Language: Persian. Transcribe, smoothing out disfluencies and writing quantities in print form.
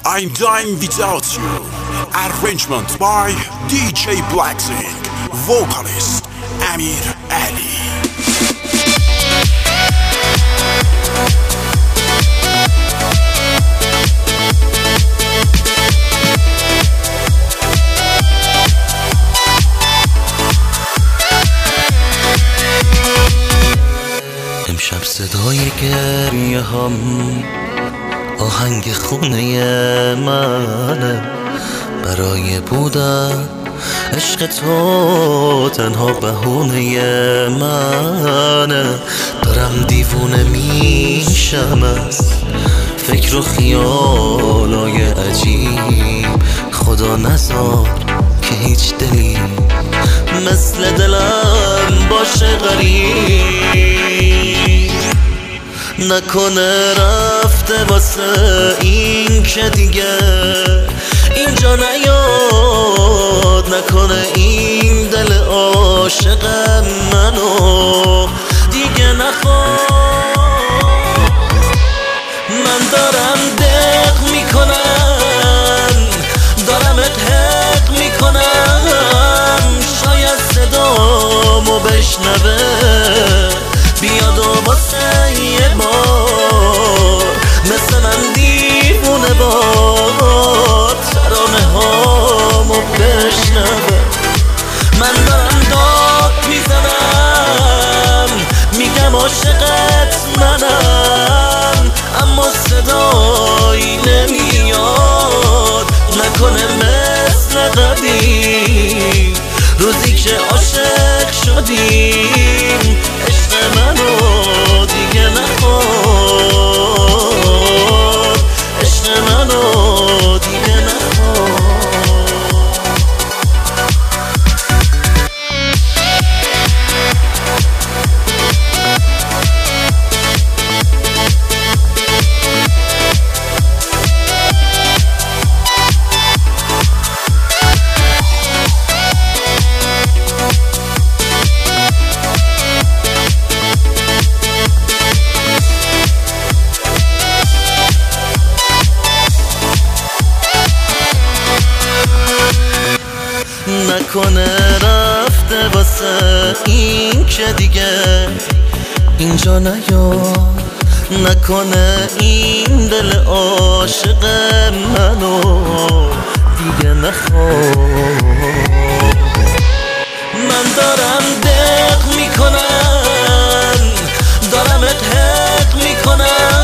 I'm Dying Without You. Arrangement by DJ Blackzing. Vocalist Amir Ali. امشب صدای گریه هم آهنگ خونه منه، برای بودن عشق تو تنها بهونه منه. دارم دیوونه میشم از فکر و خیالای عجیب، خدا نذار که هیچ دلی مثل دلم باشه غریب. نکنه رفته واسه این که دیگه اینجا نیاد، نکنه این دل عاشق منو دیگه نخواد. من دارم دق میکنم، دارم حق میکنم، شاید صدامو بشنوه بیاد و واسه یه بار مثل من دیوونه بار ترانه هامو بشنوه. من دارم داد میزنم، میگم عاشقت منم، اما صدایی نمیاد. نکنه مثل قدیم روزی که عاشق شدیم عشق منو دیگه نخواد، عشق منو دیگه نخواد. نکنه رفته واسه این که دیگه اینجا نیاد، نکنه این دل عاشق منو دیگه نخواد. من دارم دق میکنم، دارم حق میکنم،